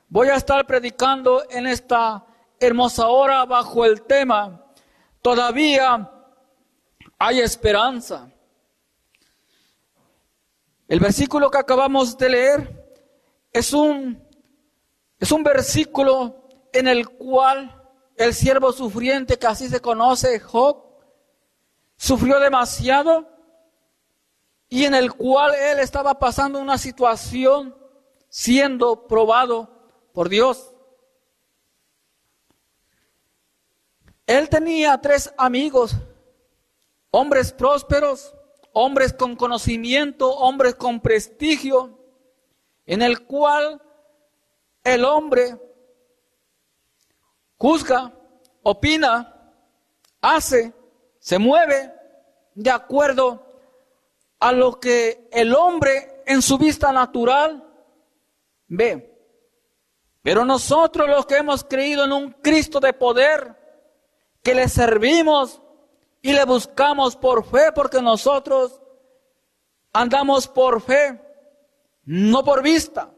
voy a estar predicando en esta hermosa hora bajo el tema Todavía hay esperanza. El versículo que acabamos de leer es un versículo en el cual el siervo sufriente, que así se conoce, Job, sufrió demasiado y en el cual él estaba pasando una situación siendo probado por Dios. Él tenía 3 amigos, hombres prósperos, hombres con conocimiento, hombres con prestigio, en el cual el hombre juzga, opina, hace, se mueve de acuerdo a lo que el hombre en su vista natural ve. Pero nosotros, los que hemos creído en un Cristo de poder, que le servimos y le buscamos por fe, porque nosotros andamos por fe, no por vista.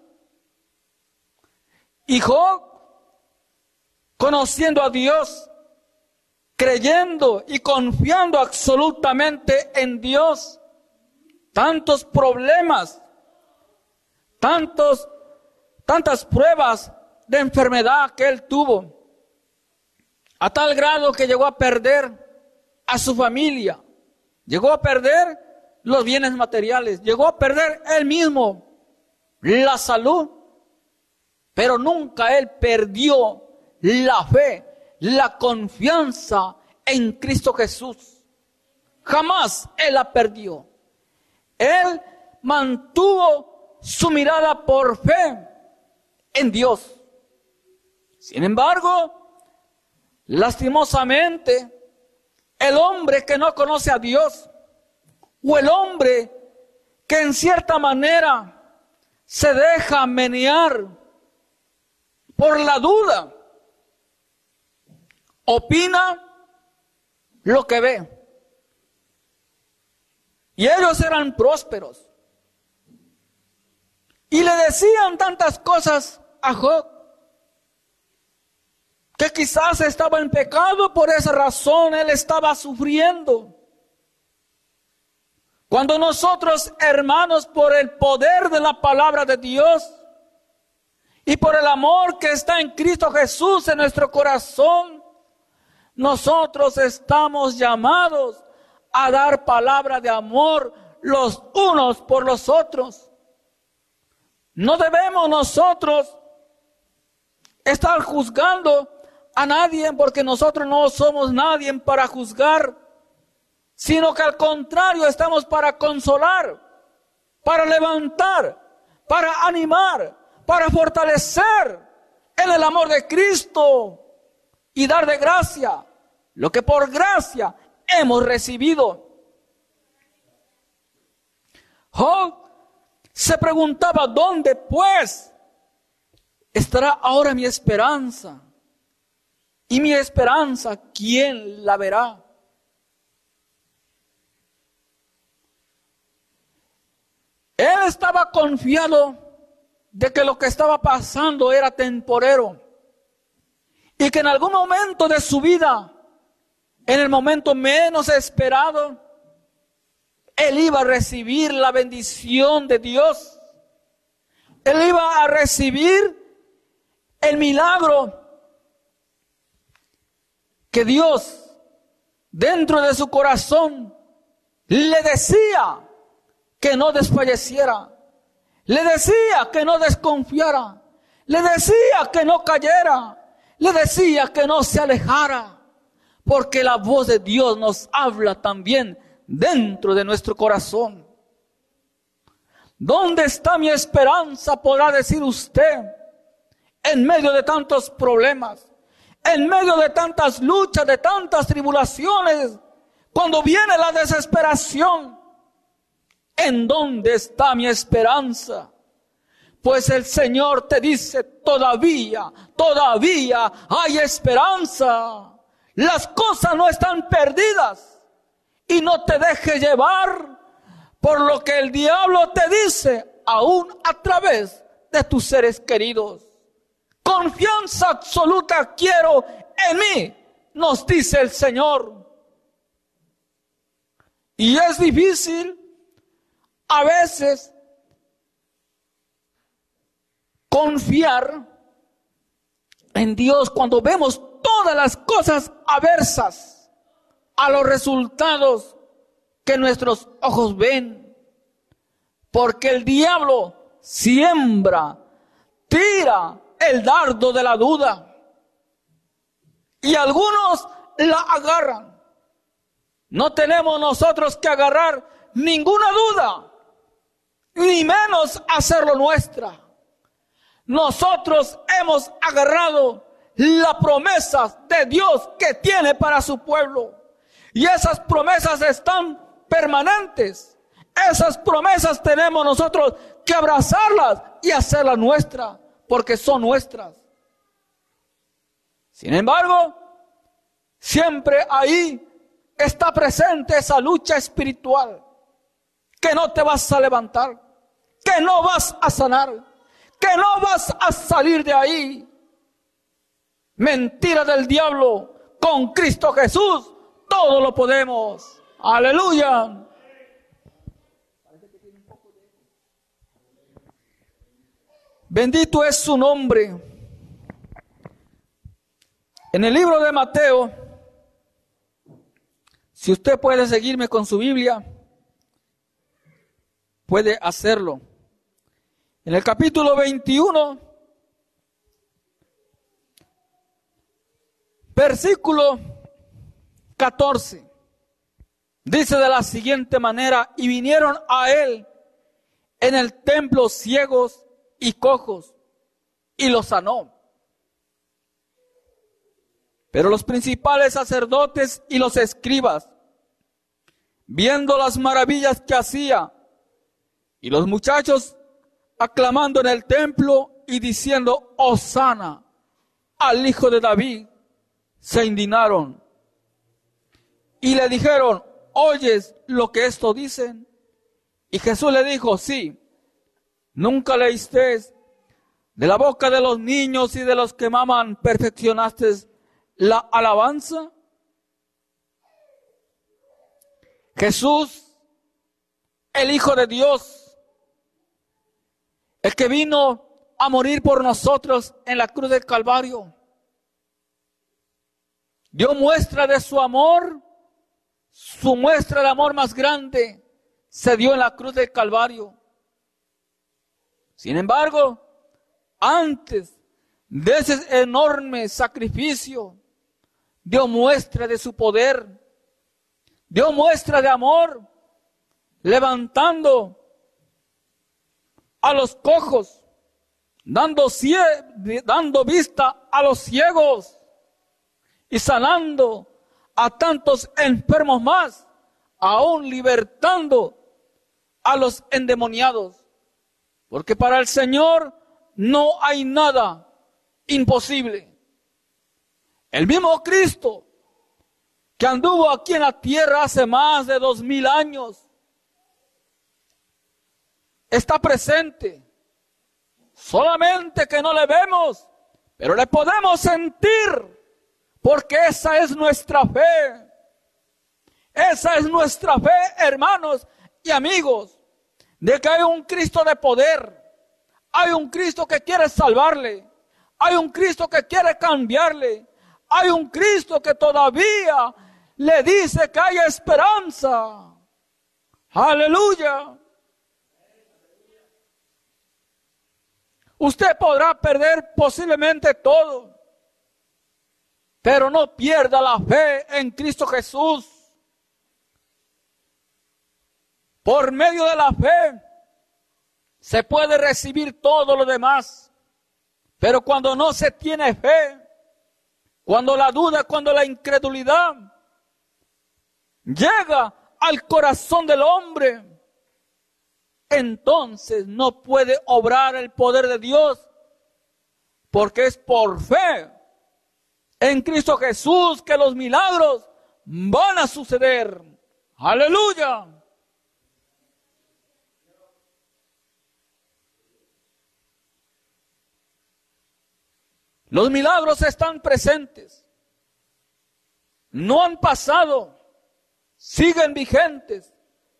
Y Job, conociendo a Dios, creyendo y confiando absolutamente en Dios, tantos problemas, tantas pruebas de enfermedad que él tuvo, a tal grado que llegó a perder a su familia, llegó a perder los bienes materiales, llegó a perder él mismo la salud, pero nunca él perdió la fe, la confianza en Cristo Jesús. Jamás él la perdió. Él mantuvo su mirada por fe en Dios. Sin embargo, lastimosamente, el hombre que no conoce a Dios, o el hombre que en cierta manera se deja menear por la duda, opina lo que ve. Y ellos eran prósperos. Y le decían tantas cosas a Job, que quizás estaba en pecado, por esa razón él estaba sufriendo. Cuando nosotros, hermanos, por el poder de la palabra de Dios y por el amor que está en Cristo Jesús en nuestro corazón, nosotros estamos llamados a dar palabra de amor los unos por los otros. No debemos nosotros estar juzgando a nadie, porque nosotros no somos nadie para juzgar, sino que al contrario estamos para consolar, para levantar, para animar, para fortalecer en el amor de Cristo y dar de gracia lo que por gracia hemos recibido. Job se preguntaba: ¿dónde pues estará ahora mi esperanza? Y mi esperanza, ¿quién la verá? Él estaba confiado de que lo que estaba pasando era temporero y que en algún momento de su vida, en el momento menos esperado, él iba a recibir la bendición de Dios. Él iba a recibir el milagro que Dios, dentro de su corazón, le decía que no desfalleciera, le decía que no desconfiara, le decía que no cayera, le decía que no se alejara, porque la voz de Dios nos habla también dentro de nuestro corazón. ¿Dónde está mi esperanza?, podrá decir usted, en medio de tantos problemas, en medio de tantas luchas, de tantas tribulaciones, cuando viene la desesperación. ¿En dónde está mi esperanza? Pues el Señor te dice: todavía hay esperanza. Las cosas no están perdidas. Y no te dejes llevar por lo que el diablo te dice, aún a través de tus seres queridos. Confianza absoluta quiero en mí, nos dice el Señor. Y es difícil a veces confiar en Dios cuando vemos todas las cosas aversas a los resultados que nuestros ojos ven. Porque el diablo siembra, tira el dardo de la duda. Y algunos la agarran. No tenemos nosotros que agarrar ninguna duda, ni menos hacerlo nuestra. Nosotros hemos agarrado las promesas de Dios que tiene para su pueblo. Y esas promesas están permanentes. Esas promesas tenemos nosotros que abrazarlas y hacerlas nuestras, porque son nuestras. Sin embargo, siempre ahí está presente esa lucha espiritual, que no te vas a levantar, que no vas a sanar, que no vas a salir de ahí. Mentira del diablo, con Cristo Jesús todo lo podemos. Aleluya. Bendito es su nombre. En el libro de Mateo, si usted puede seguirme con su Biblia, puede hacerlo. En el capítulo 21, versículo 14, dice de la siguiente manera: y vinieron a él en el templo ciegos y cojos, y los sanó. Pero los principales sacerdotes y los escribas, viendo las maravillas que hacía, y los muchachos aclamando en el templo y diciendo: Hosana al Hijo de David, se indignaron. Y le dijeron: ¿oyes lo que esto dicen? Y Jesús le dijo: sí. ¿Nunca leísteis: de la boca de los niños y de los que maman perfeccionaste la alabanza? Jesús, el Hijo de Dios, el que vino a morir por nosotros en la cruz del Calvario, dio muestra de su amor. Su muestra de amor más grande se dio en la cruz del Calvario. Sin embargo, antes de ese enorme sacrificio, dio muestra de su poder, dio muestra de amor, levantando a los cojos, dando vista a los ciegos y sanando a tantos enfermos más, aún libertando a los endemoniados. Porque para el Señor no hay nada imposible. El mismo Cristo que anduvo aquí en la tierra hace más de 2000 años, está presente. Solamente que no le vemos, pero le podemos sentir, porque esa es nuestra fe. Esa es nuestra fe, hermanos y amigos, de que hay un Cristo de poder, hay un Cristo que quiere salvarle, hay un Cristo que quiere cambiarle, hay un Cristo que todavía le dice que hay esperanza. Aleluya. Usted podrá perder posiblemente todo, pero no pierda la fe en Cristo Jesús. Por medio de la fe se puede recibir todo lo demás, pero cuando no se tiene fe, cuando la duda, cuando la incredulidad llega al corazón del hombre, entonces no puede obrar el poder de Dios, porque es por fe en Cristo Jesús que los milagros van a suceder. Aleluya. Los milagros están presentes. No han pasado. Siguen vigentes.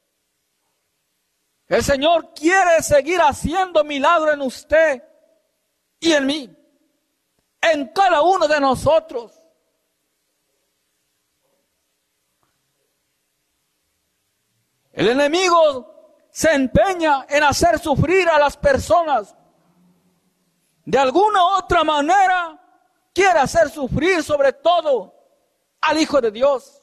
El Señor quiere seguir haciendo milagros en usted y en mí. En cada uno de nosotros. El enemigo se empeña en hacer sufrir a las personas. De alguna u otra manera quiere hacer sufrir sobre todo al Hijo de Dios.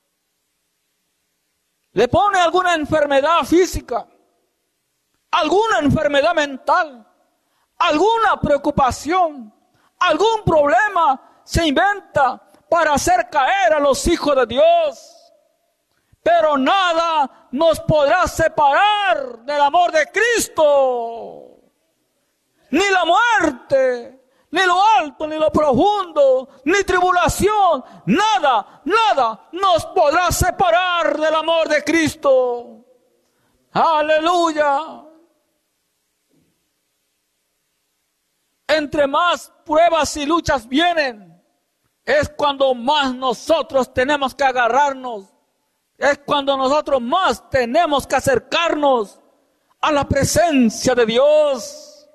Le pone alguna enfermedad física, alguna enfermedad mental, alguna preocupación, algún problema se inventa para hacer caer a los hijos de Dios. Pero nada nos podrá separar del amor de Cristo. Ni la muerte, ni lo alto, ni lo profundo, ni tribulación, nada nos podrá separar del amor de Cristo. Aleluya. Entre más pruebas y luchas vienen, es cuando más nosotros tenemos que agarrarnos. Es cuando nosotros más tenemos que acercarnos a la presencia de Dios.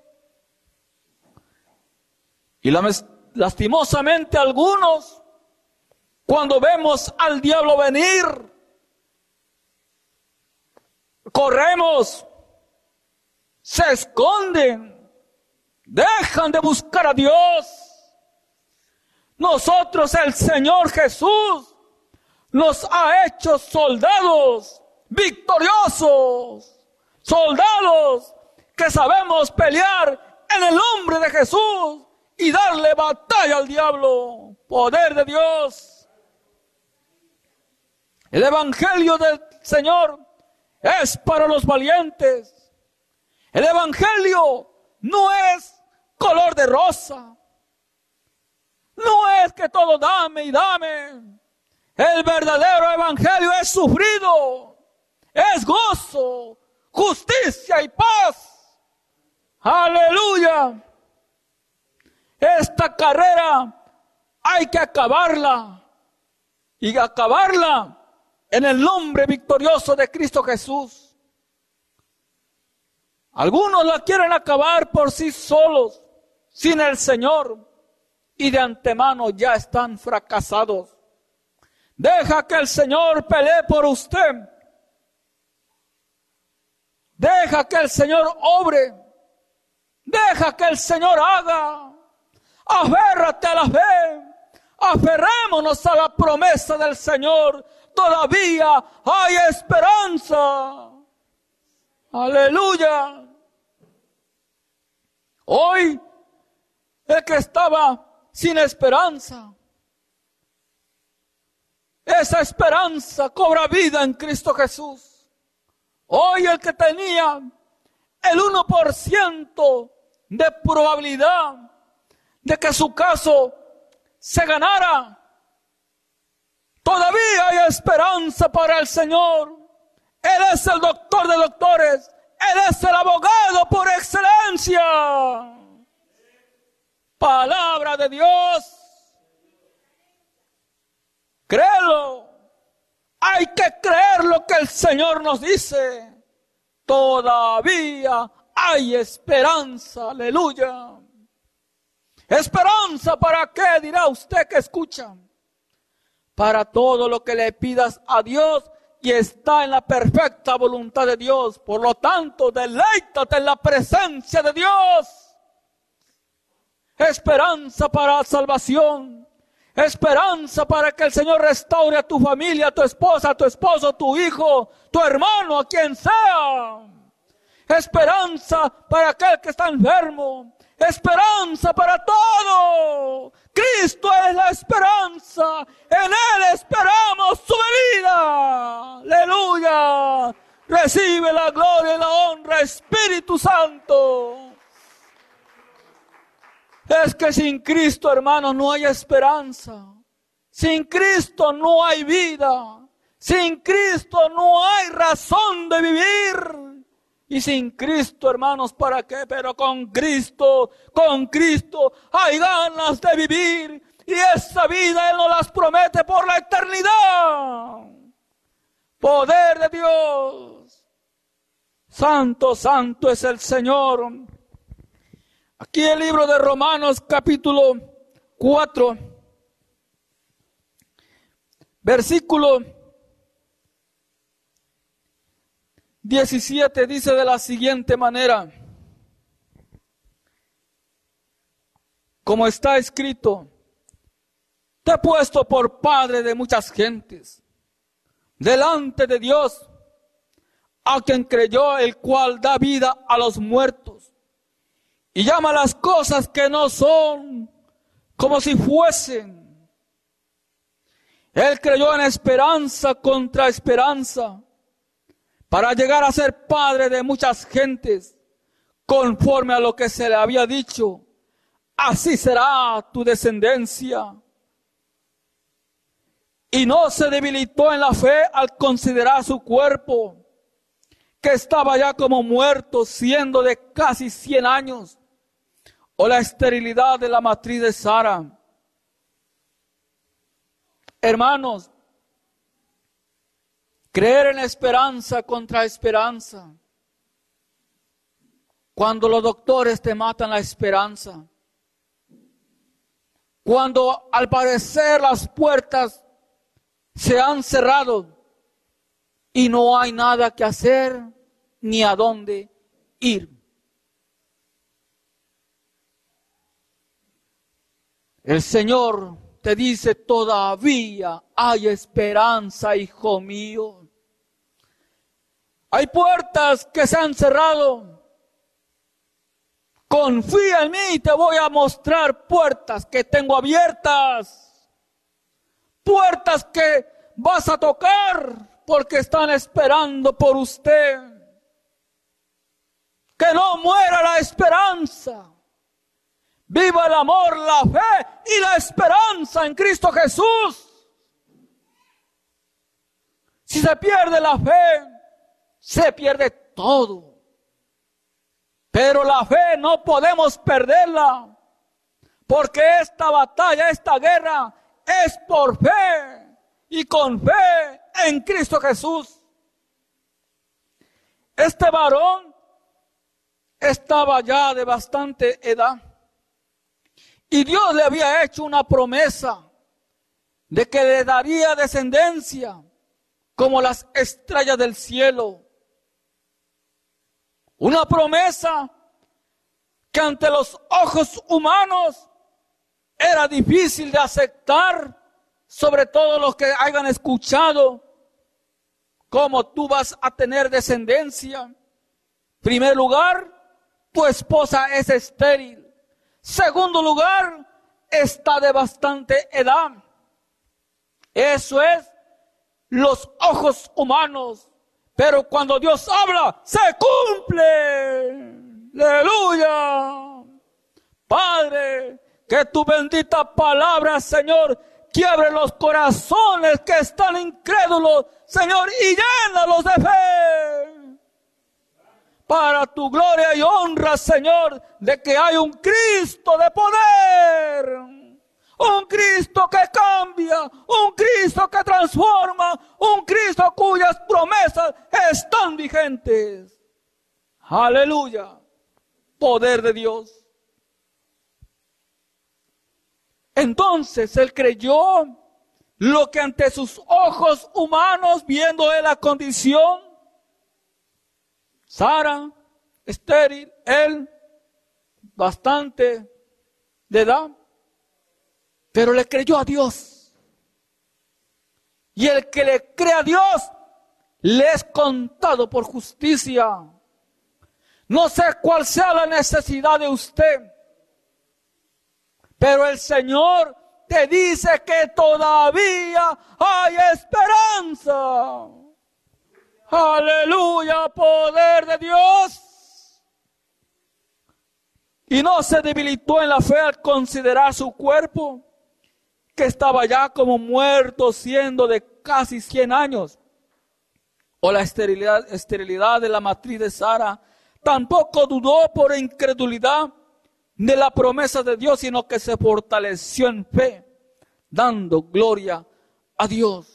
Y lastimosamente algunos, cuando vemos al diablo venir, corremos, se esconden, dejan de buscar a Dios. Nosotros, el Señor Jesús, nos ha hecho soldados victoriosos, soldados que sabemos pelear en el nombre de Jesús y darle batalla al diablo. Poder de Dios. El evangelio del Señor es para los valientes. El evangelio no es color de rosa. No es que todo dame y dame. El verdadero evangelio es sufrido, es gozo, justicia y paz. Aleluya. Esta carrera hay que acabarla y acabarla en el nombre victorioso de Cristo Jesús. Algunos la quieren acabar por sí solos, sin el Señor, y de antemano ya están fracasados. Deja que el Señor pelee por usted. Deja que el Señor obre. Deja que el Señor haga. Aférrate a la fe. Aferrémonos a la promesa del Señor. Todavía hay esperanza. Aleluya. Hoy, el que estaba sin esperanza, esa esperanza cobra vida en Cristo Jesús. Hoy el que tenía el 1% de probabilidad de que su caso se ganara, todavía hay esperanza para el Señor. Él es el doctor de doctores. Él es el abogado por excelencia. Palabra de Dios. Créelo. Hay que creer lo que el Señor nos dice. Todavía hay esperanza. Aleluya. ¿Esperanza para qué? Dirá usted que escucha. Para todo lo que le pidas a Dios y está en la perfecta voluntad de Dios. Por lo tanto, deleítate en la presencia de Dios. Esperanza para salvación. Esperanza para que el Señor restaure a tu familia, a tu esposa, a tu esposo, tu hijo, tu hermano, a quien sea. Esperanza para aquel que está enfermo. Esperanza para todo. Cristo es la esperanza. En Él esperamos su venida. Aleluya. Recibe la gloria y la honra, Espíritu Santo. Es que sin Cristo, hermanos, no hay esperanza. Sin Cristo no hay vida. Sin Cristo no hay razón de vivir. Y sin Cristo, hermanos, ¿para qué? Pero con Cristo hay ganas de vivir. Y esa vida Él nos las promete por la eternidad. Poder de Dios. Santo, santo es el Señor. Aquí el libro de Romanos capítulo 4, versículo 17 dice de la siguiente manera: como está escrito, te he puesto por padre de muchas gentes, delante de Dios, a quien creyó, el cual da vida a los muertos, y llama las cosas que no son como si fuesen. Él creyó en esperanza contra esperanza, para llegar a ser padre de muchas gentes, conforme a lo que se le había dicho: así será tu descendencia. Y no se debilitó en la fe al considerar su cuerpo, que estaba ya como muerto, siendo de casi 100 años, o la esterilidad de la matriz de Sara. Hermanos, creer en esperanza contra esperanza. Cuando los doctores te matan la esperanza. Cuando al parecer las puertas se han cerrado y no hay nada que hacer ni a dónde ir. El Señor te dice: todavía hay esperanza, hijo mío. Hay puertas que se han cerrado. Confía en mí y te voy a mostrar puertas que tengo abiertas. Puertas que vas a tocar porque están esperando por usted. Que no muera la esperanza. Viva el amor, la fe y la esperanza en Cristo Jesús. Si se pierde la fe, se pierde todo. Pero la fe no podemos perderla, porque esta batalla, esta guerra es por fe y con fe en Cristo Jesús. Este varón estaba ya de bastante edad y Dios le había hecho una promesa de que le daría descendencia como las estrellas del cielo. Una promesa que ante los ojos humanos era difícil de aceptar, sobre todo los que hayan escuchado cómo tú vas a tener descendencia. En primer lugar, tu esposa es estéril. Segundo lugar, está de bastante edad. Eso es los ojos humanos. Pero cuando Dios habla, se cumple. ¡Aleluya! Padre, que tu bendita palabra, Señor, quiebre los corazones que están incrédulos, Señor, y llénalos de fe. Para tu gloria y honra, Señor, de que hay un Cristo de poder. Un Cristo que cambia, un Cristo que transforma, un Cristo cuyas promesas están vigentes. Aleluya, poder de Dios. Entonces él creyó lo que ante sus ojos humanos, viendo él la condición, Sara, estéril, él, bastante de edad, pero le creyó a Dios. Y el que le cree a Dios, le es contado por justicia. No sé cuál sea la necesidad de usted, pero el Señor te dice que todavía hay esperanza. Aleluya, poder de Dios. Y no se debilitó en la fe al considerar su cuerpo, que estaba ya como muerto, siendo de casi 100 años, o la esterilidad de la matriz de Sara. tampoco dudó por incredulidad de la promesa de Dios, sino que se fortaleció en fe, dando gloria a Dios.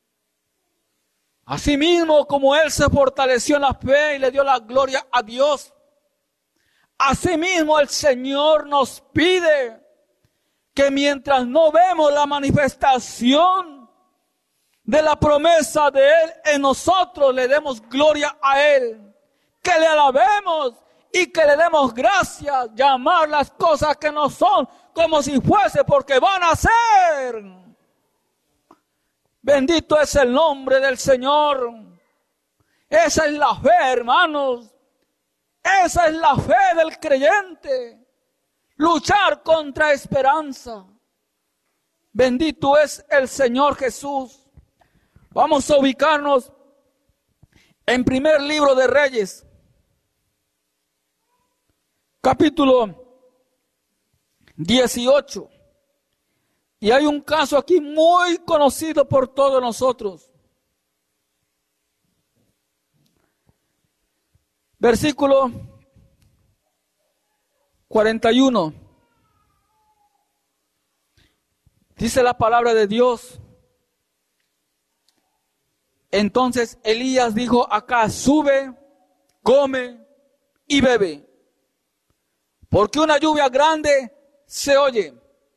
Asimismo, como él se fortaleció en la fe y le dio la gloria a Dios, asimismo el Señor nos pide que mientras no vemos la manifestación de la promesa de Él en nosotros, le demos gloria a Él, que le alabemos y que le demos gracias, llamar las cosas que no son como si fuese, porque van a ser. Bendito es el nombre del Señor. Esa es la fe, hermanos. Esa es la fe del creyente. Luchar contra esperanza. Bendito es el Señor Jesús. Vamos a ubicarnos en primer libro de Reyes, capítulo 18. Y hay un caso aquí muy conocido por todos nosotros. Versículo 41. Dice la palabra de Dios. Entonces Elías dijo a Acaz: sube, come y bebe, porque una lluvia grande se oye.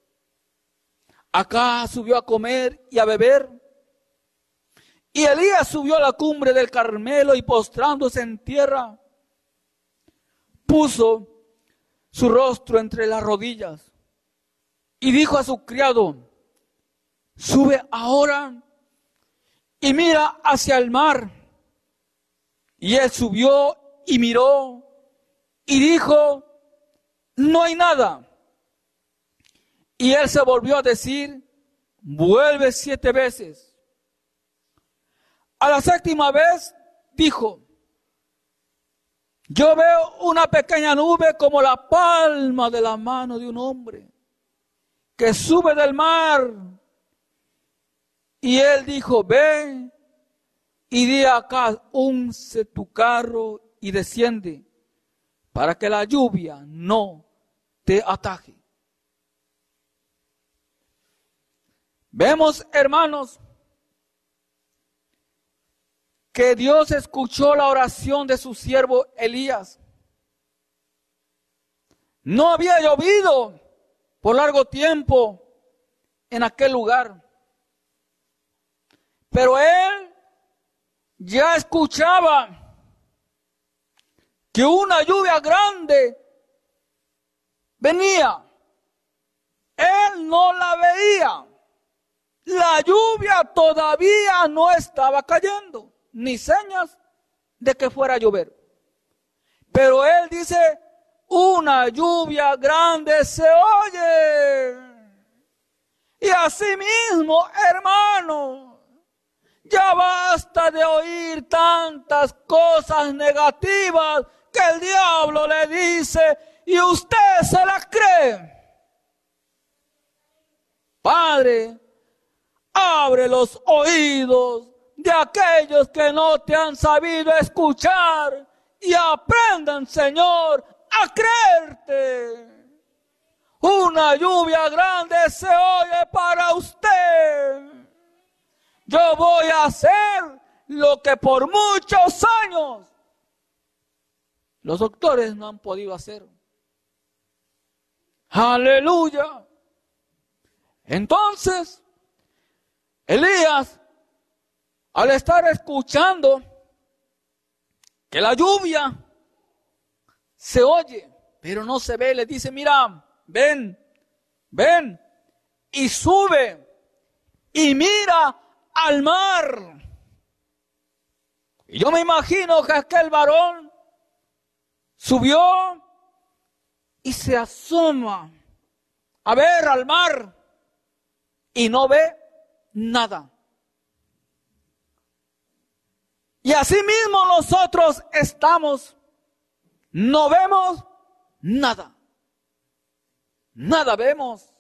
Acaz subió a comer y a beber. Y Elías subió a la cumbre del Carmelo y postrándose en tierra, puso su rostro entre las rodillas y dijo a su criado: sube ahora y mira hacia el mar. Y él subió y miró y dijo: no hay nada. Y él se volvió a decir: vuelve 7 veces. A la 7ª vez dijo: yo veo una pequeña nube como la palma de la mano de un hombre que sube del mar. Y él dijo: ve y di acá, unce tu carro y desciende, para que la lluvia no te ataje. Vemos, hermanos, que Dios escuchó la oración de su siervo Elías. No había llovido por largo tiempo en aquel lugar, pero él ya escuchaba que una lluvia grande venía. Él no la veía. La lluvia todavía no estaba cayendo, ni señas de que fuera a llover. Pero él dice: una lluvia grande se oye. Y así mismo, hermano, ya basta de oír tantas cosas negativas que el diablo le dice y usted se las cree. Padre, abre los oídos de aquellos que no te han sabido escuchar y aprendan, Señor, a creerte. Una lluvia grande se oye para usted. Yo voy a hacer lo que por muchos años los doctores no han podido hacer. Aleluya. Entonces, Elías, al estar escuchando que la lluvia se oye, pero no se ve, le dice: mira, ven, y sube, y mira al mar. Y yo me imagino que aquel varón subió y se asoma a ver al mar y no ve nada. Y así mismo nosotros estamos, no vemos nada. Nada vemos.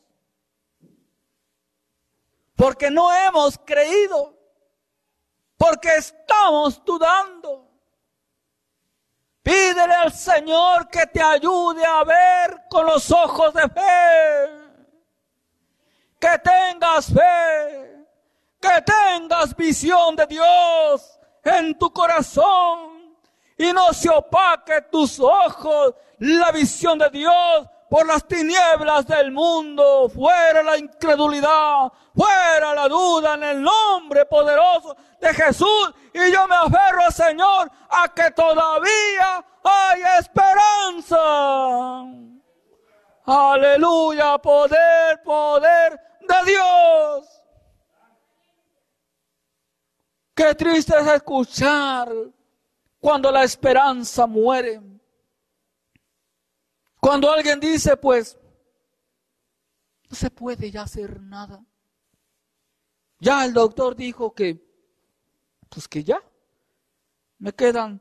Porque no hemos creído. Porque estamos dudando. Pídele al Señor que te ayude a ver con los ojos de fe. Que tengas fe, que tengas visión de Dios en tu corazón y no se opaque tus ojos la visión de Dios por las tinieblas del mundo. Fuera la incredulidad, fuera la duda en el nombre poderoso de Jesús. Y yo me aferro al Señor a que todavía hay esperanza. Aleluya, poder, poder de Dios. Qué triste es escuchar cuando la esperanza muere. Cuando alguien dice, pues, no se puede ya hacer nada. Ya el doctor dijo que, pues que ya, me quedan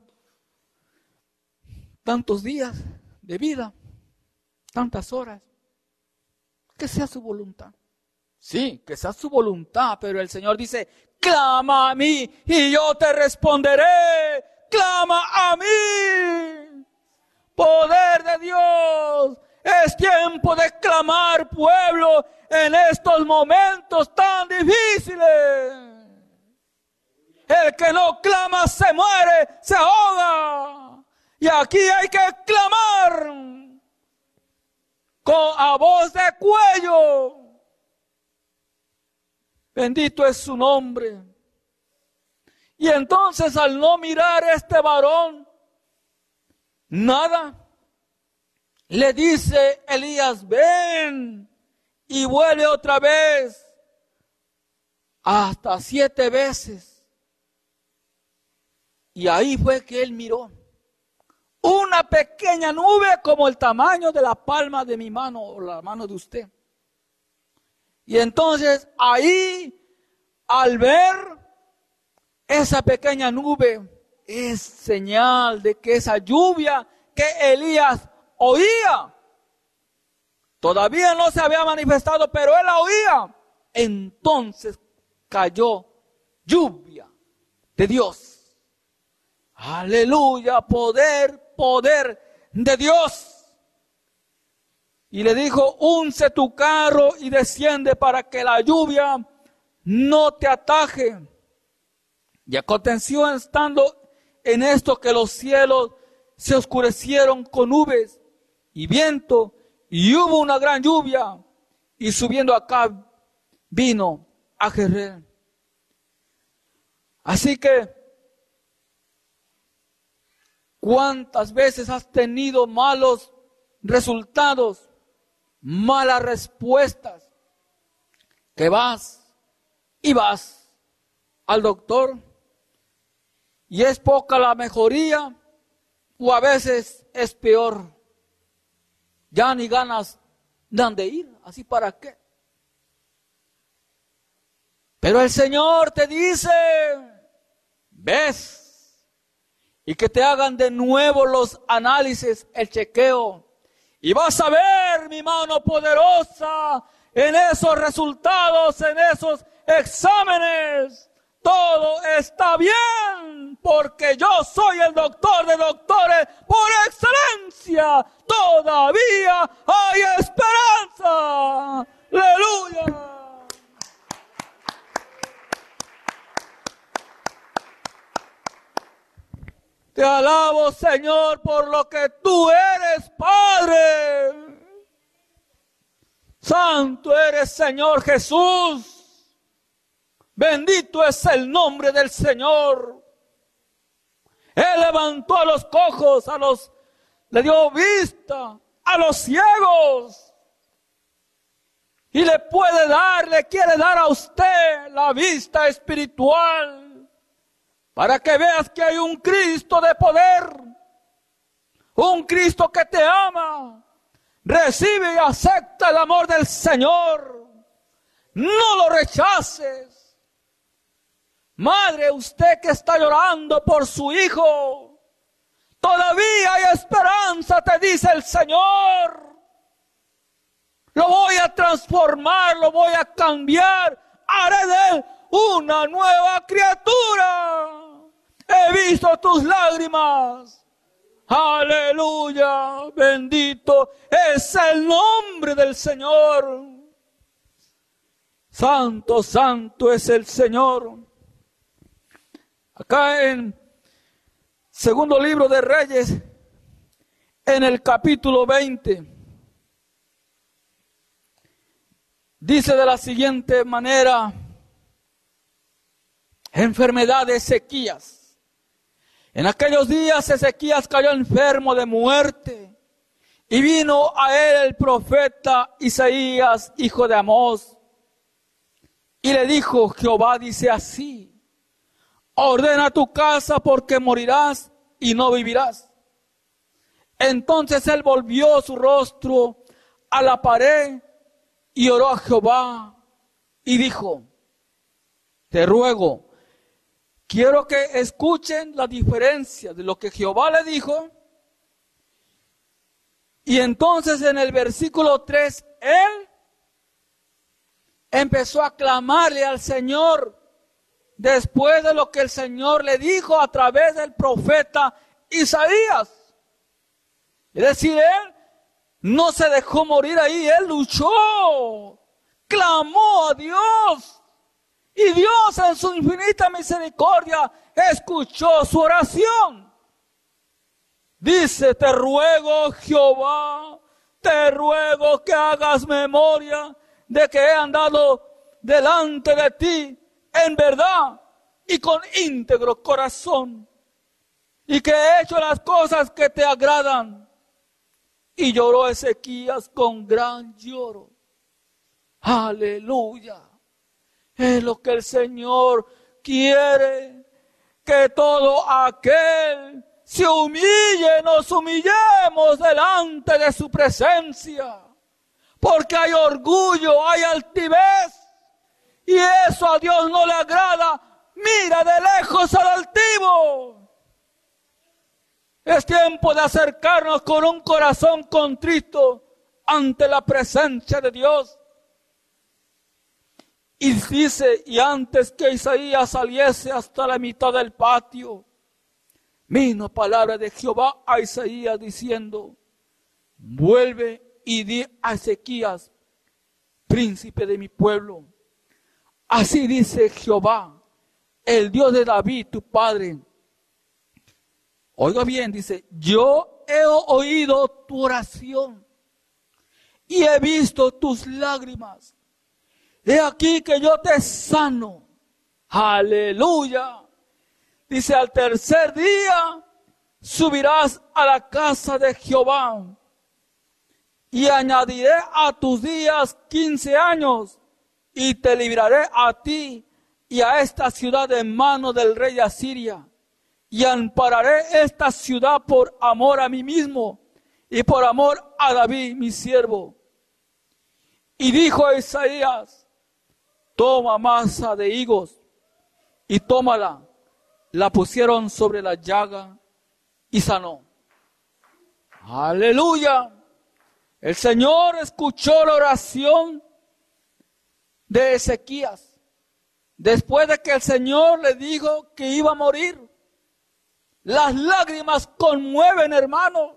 tantos días de vida, tantas horas, que sea su voluntad. Sí, que sea su voluntad, pero el Señor dice, clama a mí y yo te responderé, clama a mí. Poder de Dios, es tiempo de clamar, pueblo, en estos momentos tan difíciles. El que no clama se muere, se ahoga. Y aquí hay que clamar a voz de cuello. Bendito es su nombre. Y entonces al no mirar a este varón, nada, le dice Elías, ven, y vuelve otra vez, hasta 7 veces. Y ahí fue que él miró una pequeña nube como el tamaño de la palma de mi mano o la mano de usted. Y entonces ahí, al ver esa pequeña nube, es señal de que esa lluvia que Elías oía, todavía no se había manifestado, pero él la oía. Entonces cayó lluvia de Dios. Aleluya, poder, poder de Dios. Y le dijo, unce tu carro y desciende para que la lluvia no te ataje. Y aconteció estando en esto que los cielos se oscurecieron con nubes y viento, y hubo una gran lluvia, y subiendo acá vino a Jezreel. Así que, ¿cuántas veces has tenido malos resultados, malas respuestas? Que vas y vas al doctor, y es poca la mejoría, o a veces es peor. Ya ni ganas dan de ir, ¿así para qué? Pero el Señor te dice, ves, y que te hagan de nuevo los análisis, el chequeo, y vas a ver mi mano poderosa en esos resultados, en esos exámenes. Todo está bien, porque yo soy el doctor de doctores por excelencia. Todavía hay esperanza. ¡Aleluya! Te alabo, Señor, por lo que tú eres, Padre. Santo eres, Señor Jesús. Bendito es el nombre del Señor. Él levantó a los cojos, le dio vista a los ciegos. Y le quiere dar a usted la vista espiritual. Para que veas que hay un Cristo de poder. Un Cristo que te ama. Recibe y acepta el amor del Señor. No lo rechaces. Madre, usted que está llorando por su hijo, todavía hay esperanza, te dice el Señor. Lo voy a transformar, lo voy a cambiar, haré de él una nueva criatura. He visto tus lágrimas, Aleluya, bendito es el nombre del Señor. Santo, santo es el Señor. Acá en segundo libro de Reyes, en el capítulo 20, dice de la siguiente manera: enfermedad de Ezequías. En aquellos días Ezequías cayó enfermo de muerte, y vino a él el profeta Isaías, hijo de Amós, y le dijo: Jehová dice así: ordena tu casa, porque morirás y no vivirás. Entonces él volvió su rostro a la pared y oró a Jehová y dijo: te ruego, quiero que escuchen la diferencia de lo que Jehová le dijo. Y entonces en el versículo 3, él empezó a clamarle al Señor después de lo que el Señor le dijo a través del profeta Isaías. Es decir, él no se dejó morir ahí, él luchó, clamó a Dios. Y Dios en su infinita misericordia escuchó su oración. Dice: te ruego, Jehová, te ruego que hagas memoria de que he andado delante de ti en verdad y con íntegro corazón, y que he hecho las cosas que te agradan. Y lloró Ezequías con gran lloro. Aleluya. Es lo que el Señor quiere, que todo aquel se humille, nos humillemos delante de su presencia, porque hay orgullo, hay altivez, y eso a Dios no le agrada. Mira de lejos al altivo. Es tiempo de acercarnos con un corazón contrito ante la presencia de Dios. Y dice: y antes que Isaías saliese hasta la mitad del patio, vino palabra de Jehová a Isaías diciendo: vuelve y di a Ezequías, príncipe de mi pueblo: así dice Jehová, el Dios de David, tu padre. Oiga bien, dice: yo he oído tu oración y he visto tus lágrimas. He aquí que yo te sano. Aleluya. Dice: al tercer día subirás a la casa de Jehová, y añadiré a tus días 15 años, y te libraré a ti y a esta ciudad de mano del rey de Asiria, y ampararé esta ciudad por amor a mí mismo y por amor a David mi siervo. Y dijo Isaías: toma masa de higos y tómala. La pusieron sobre la llaga y sanó. Aleluya. El Señor escuchó la oración de Ezequías después de que el Señor le dijo que iba a morir. Las lágrimas conmueven, hermano.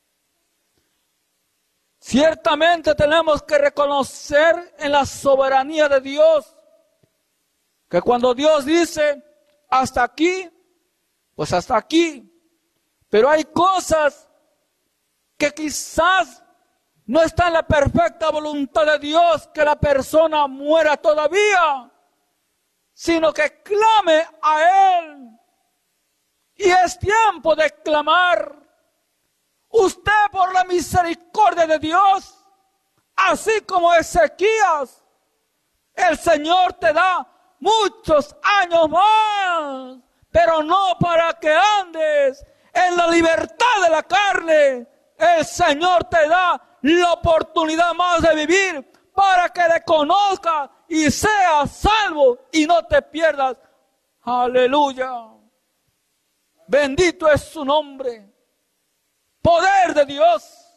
Ciertamente tenemos que reconocer en la soberanía de Dios que cuando Dios dice hasta aquí, pues hasta aquí. Pero hay cosas que quizás no está en la perfecta voluntad de Dios que la persona muera todavía, sino que clame a Él. Y es tiempo de clamar. Usted, por la misericordia de Dios, así como Ezequías, el Señor te da muchos años más, pero no para que andes en la libertad de la carne. El Señor te da la oportunidad más de vivir para que le conozcas y seas salvo y no te pierdas. Aleluya. Bendito es su nombre. Poder de Dios.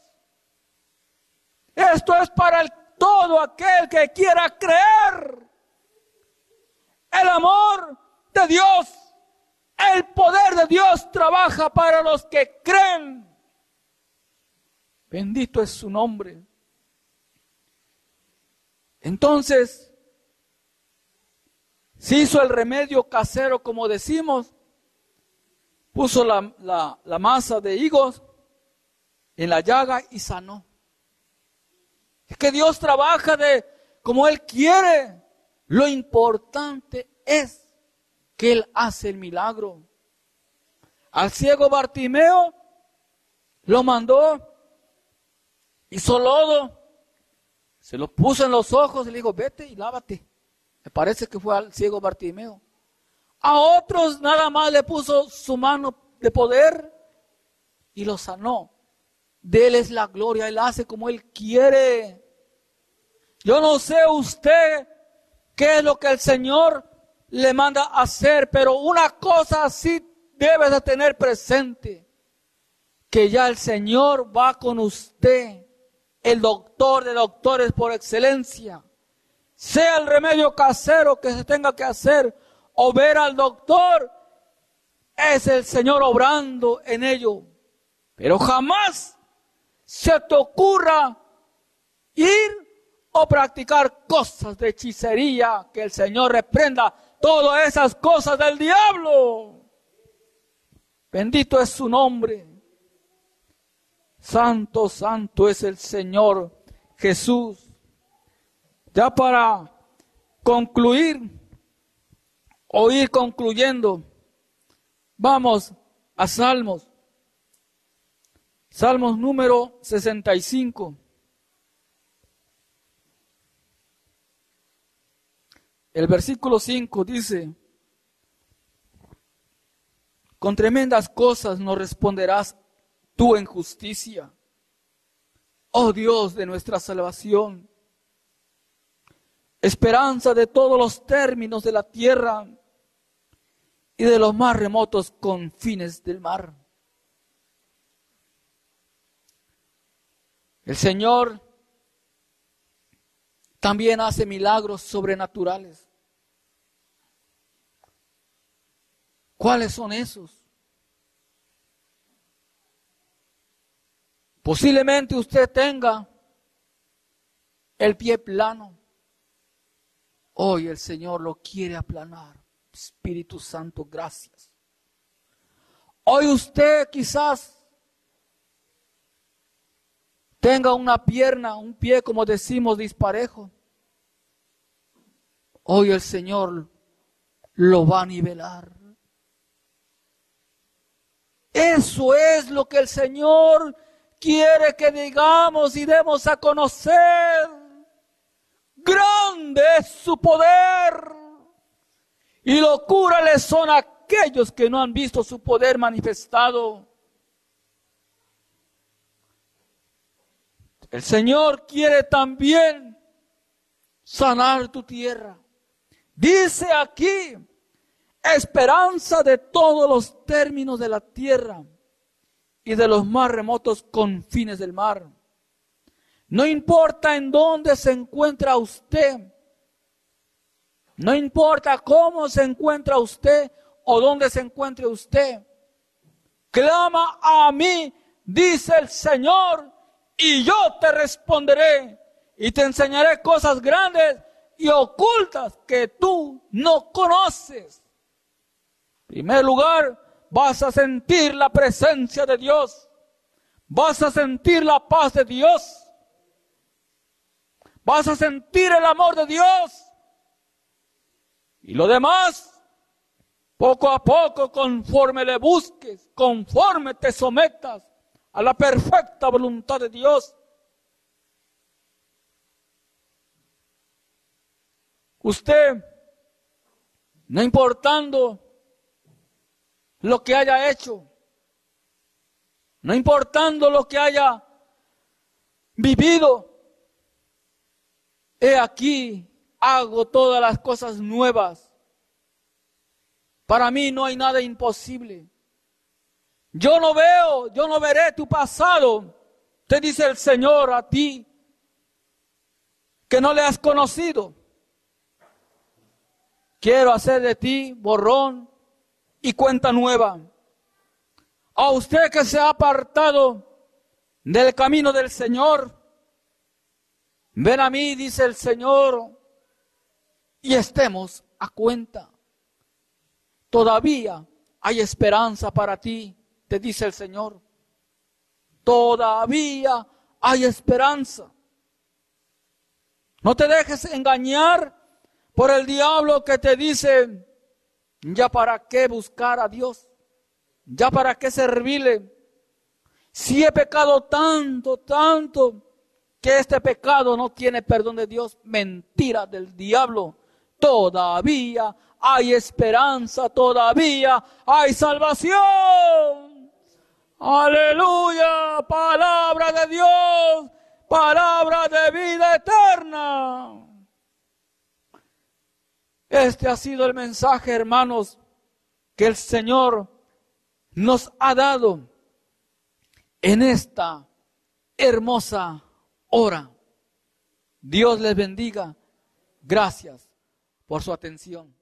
Esto es para todo aquel que quiera creer. El amor de Dios El poder de Dios trabaja para los que creen. Bendito es su nombre. Entonces, se hizo el remedio casero, como decimos. Puso la masa de higos en la llaga y sanó. Es que Dios trabaja como Él quiere. Lo importante es que Él hace el milagro. Al ciego Bartimeo lo mandó, hizo lodo, se lo puso en los ojos y le dijo, vete y lávate. Me parece que fue al ciego Bartimeo. A otros nada más le puso su mano de poder y lo sanó. De Él es la gloria, Él hace como Él quiere. Yo no sé usted qué es lo que el Señor le manda a hacer, pero una cosa sí debes de tener presente, que ya el Señor va con usted, el doctor de doctores por excelencia. Sea el remedio casero que se tenga que hacer o ver al doctor, es el Señor obrando en ello. Pero jamás se te ocurra ir o practicar cosas de hechicería, que el Señor reprenda todas esas cosas del diablo. Bendito es su nombre. Santo, santo es el Señor Jesús. Ya para concluir o ir concluyendo, vamos a Salmos. Salmos número 65. El versículo 5 dice, con tremendas cosas nos responderás tú en justicia, oh Dios de nuestra salvación, esperanza de todos los términos de la tierra y de los más remotos confines del mar. El Señor también hace milagros sobrenaturales. ¿Cuáles son esos? Posiblemente usted tenga el pie plano. Hoy el Señor lo quiere aplanar. Espíritu Santo, gracias. Hoy usted quizás tenga una pierna, un pie, como decimos, disparejo. Hoy el Señor lo va a nivelar. Eso es lo que el Señor quiere que digamos y demos a conocer. Grande es su poder. Y locura les son aquellos que no han visto su poder manifestado. El Señor quiere también sanar tu tierra. Dice aquí, esperanza de todos los términos de la tierra y de los más remotos confines del mar. No importa en dónde se encuentra usted, no importa cómo se encuentra usted o dónde se encuentre usted, clama a mí, dice el Señor, y yo te responderé y te enseñaré cosas grandes y ocultas que tú no conoces. En primer lugar, vas a sentir la presencia de Dios. Vas a sentir la paz de Dios. Vas a sentir el amor de Dios. Y lo demás, poco a poco, conforme le busques, conforme te sometas a la perfecta voluntad de Dios. Usted, no importando lo que haya hecho, no importando lo que haya vivido, he aquí, hago todas las cosas nuevas. Para mí no hay nada imposible. Yo no veré tu pasado, te dice el Señor a ti, que no le has conocido. Quiero hacer de ti borrón y cuenta nueva. A usted que se ha apartado del camino del Señor, ven a mí, dice el Señor, y estemos a cuenta. Todavía hay esperanza para ti, te dice el Señor. Todavía hay esperanza. No te dejes engañar por el diablo que te dice, ya para qué buscar a Dios, ya para qué servirle. Si he pecado tanto, que este pecado no tiene perdón de Dios. Mentira del diablo. Todavía hay esperanza, todavía hay salvación. Aleluya, palabra de Dios, palabra de vida eterna. Este ha sido el mensaje, hermanos, que el Señor nos ha dado en esta hermosa hora. Dios les bendiga. Gracias por su atención.